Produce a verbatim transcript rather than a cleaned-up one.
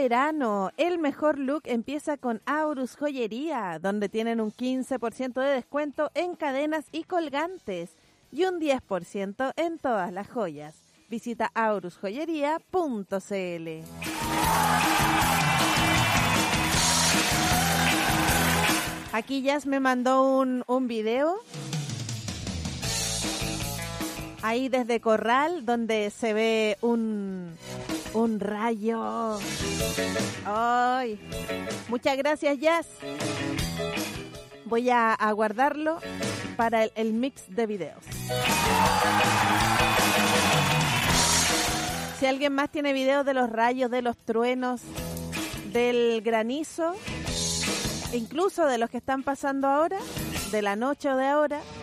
verano. El mejor look empieza con Aurus Joyería, donde tienen un quince por ciento de descuento en cadenas y colgantes y un diez por ciento en todas las joyas. Visita aurus joyería punto c l. Aquí Jazz me mandó un, un video ahí desde Corral, donde se ve un, un rayo. ¡Ay! Muchas gracias, Jazz. Voy a, a guardarlo para el, el mix de videos. Si alguien más tiene videos de los rayos, de los truenos, del granizo, incluso de los que están pasando ahora, de la noche o de ahora,